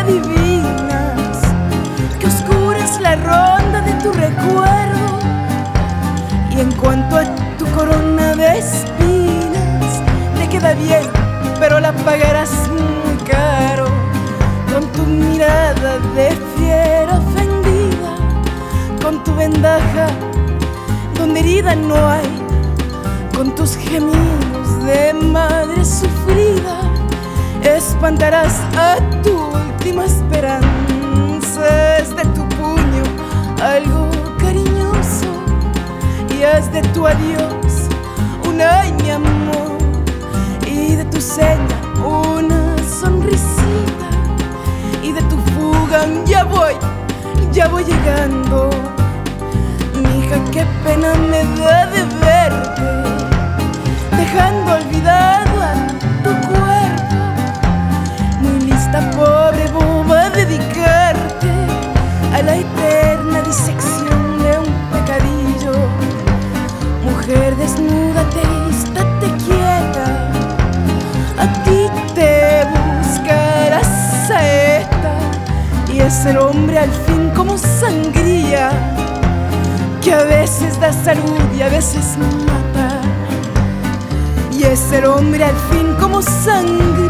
adivinas que oscura es la ronda de tu recuerdo. Y en cuanto a tu corona de espinas, te queda bien, pero la pagarás muy caro. Con tu mirada de fiera ofendida, con tu vendaja donde herida no hay, con tus gemidos de madre sufrida, espantarás a tu última esperanza. Es de tu puño algo cariñoso y haz de tu adiós un ay mi amor, y de tu seña una sonrisita, y de tu fuga un ya voy llegando. Mija, qué pena me da de verte, dejando olvidado a tu cuerpo. Muy lista, pobre boba, a dedicarte a la eterna disección de un pecadillo. Mujer, desnúdate y estate quieta, a ti te buscará saeta, y es el hombre al fin como sangría, que a veces da salud y a veces mata. Y es el hombre al fin como sangría,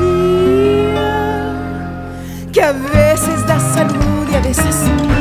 que a veces da salud y a veces mata.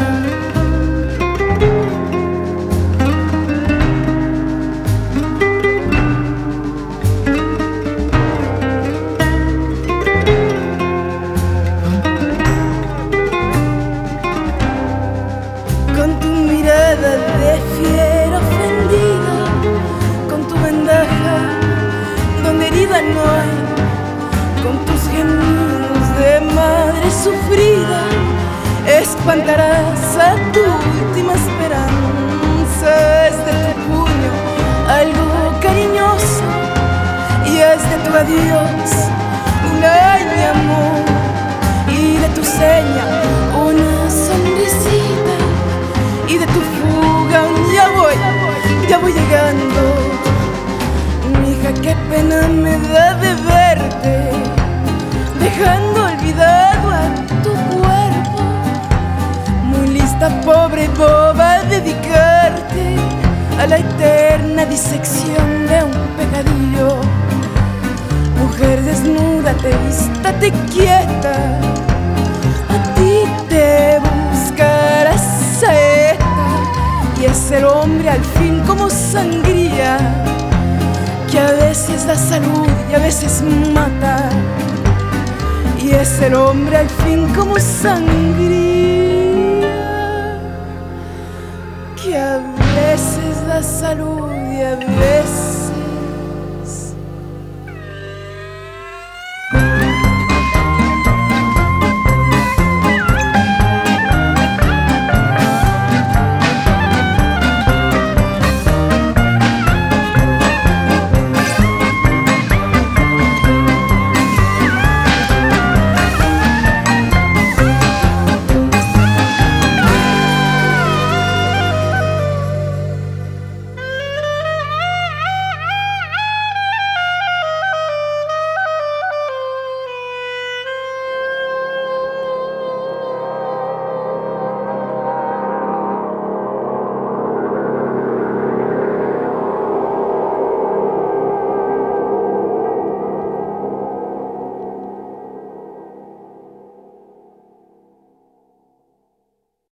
Con tu mirada de fiera ofendida, con tu vendaja donde herida no hay, con tus gemidos de madre sufrida, espantarás a tu última esperanza. Es de tu puño algo cariñoso y haz de tu adiós un ay mi amor, y de tu seña una sonrisita, y de tu fuga un ya voy llegando. Mija, qué pena me da de verte, dejando olvidado a tu cuerpo. Muy lista, pobre boba, a dedicarte a la eterna disección de un pecadillo. Mujer, desnúdate y estate quieta, a ti te buscarás saeta, y es el hombre al fin como sangría, que a veces da salud y a veces mata. Y es el hombre al fin como sangría, que a veces da salud y a veces